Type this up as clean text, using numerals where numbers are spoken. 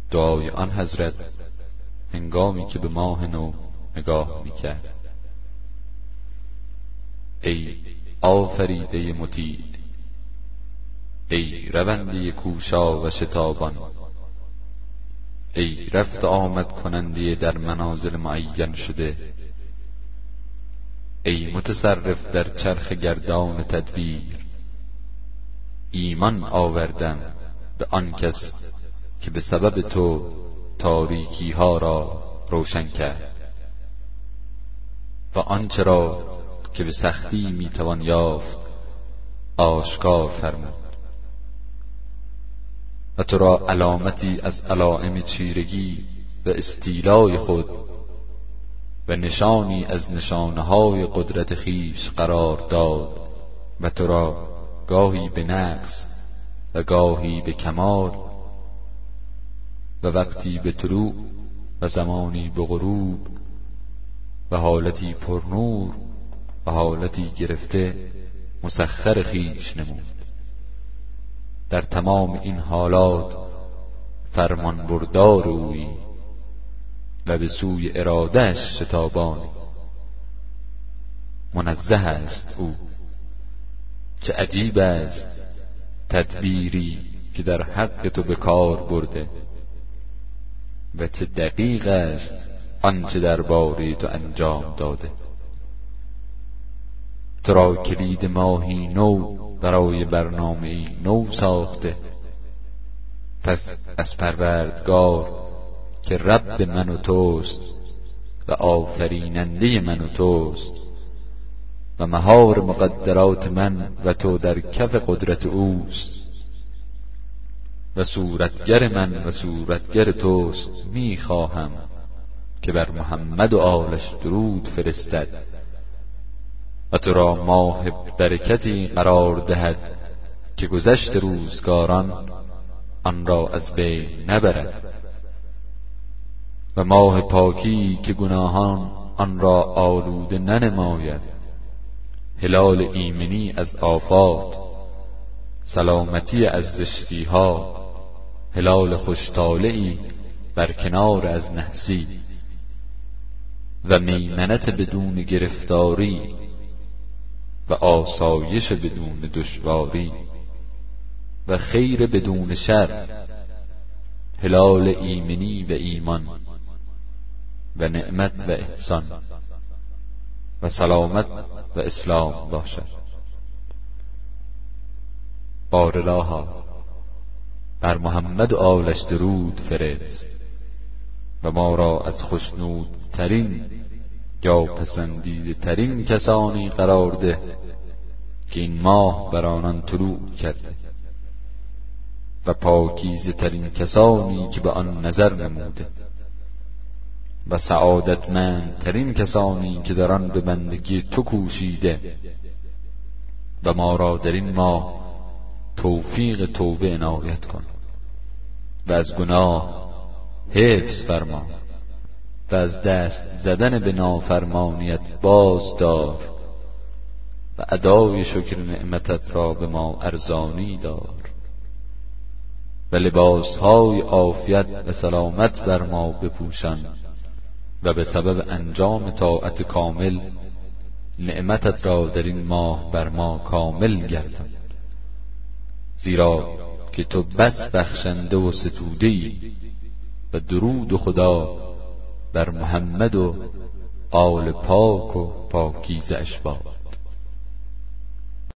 دعای آن حضرت هنگامی که به ماه نو نگاه میکرد. ای آفریده مطیع، ای رونده کوشا و شتابان، ای رفت آمد کننده در منازل معین شده، ای متصرف در چرخ گردان تدبیر، ایمان آوردم به آن کس که به سبب تو تاریکی ها را روشن کرد و آنچه را که به سختی میتوان یافت آشکار فرمود و تو را علامتی از علائم چیرگی و استیلای خود و نشانی از نشانهای قدرت خیش قرار داد و تو را گاهی به نقص و گاهی به کمال و وقتی به طلوع و زمانی به غروب و حالتی پرنور و حالتی گرفته مسخر خیش نمود. در تمام این حالات فرمان بردار اویی و به سوی ارادهش شتابانی. منزه است او. چه عجیب است تدبیری که در حق تو به کار برده و چه دقیق است آنچه درباره تو انجام داده. تو را کلید ماهی نو برای برنامه‌ای نو ساخته، پس از پروردگار که رب من و توست و آفریننده من و توست و مهار مقدرات من و تو در کف قدرت اوست و صورتگر من و صورتگر توست، میخواهم که بر محمد و آلش درود فرستد و تو را ماه برکتی قرار دهد که گذشت روزگاران آن را از بین نبرد و ماه پاکی که گناهان آن را آلوده ننماید، هلال ایمنی از آفات، سلامتی از زشتیها، هلال خوشطالعی بر کنار از نحسی و میمنت بدون گرفتاری و آسایش بدون دشواری و خیر بدون شر، هلال ایمنی و ایمان و نعمت و احسان و سلامت و اسلام باشد. بارالها بر محمد و آلش درود فرست و ما را از خوشنودترین یا پسندیده ترین کسانی قرار ده که این ماه بر آنان طلوع کرده و پاکیزه ترین کسانی که به آن نظر نموده و سعادتمند ترین کسانی که در آن به بندگی تو کوشیده و ما را در این ماه توفیق توبه عنایت کن و از گناه حفظ فرما و از دست زدن به نافرمانیت باز دار و ادای شکر نعمتت را به ما ارزانی دار و لباسهای عافیت و سلامت بر ما بپوشان و به سبب انجام طاعت کامل نعمتت را در این ماه بر ما کامل گردان، زیرا که تو بس بخشنده و ستوده‌ای و درود خدا بر محمد و آل پاک و پاکیزه اش باد.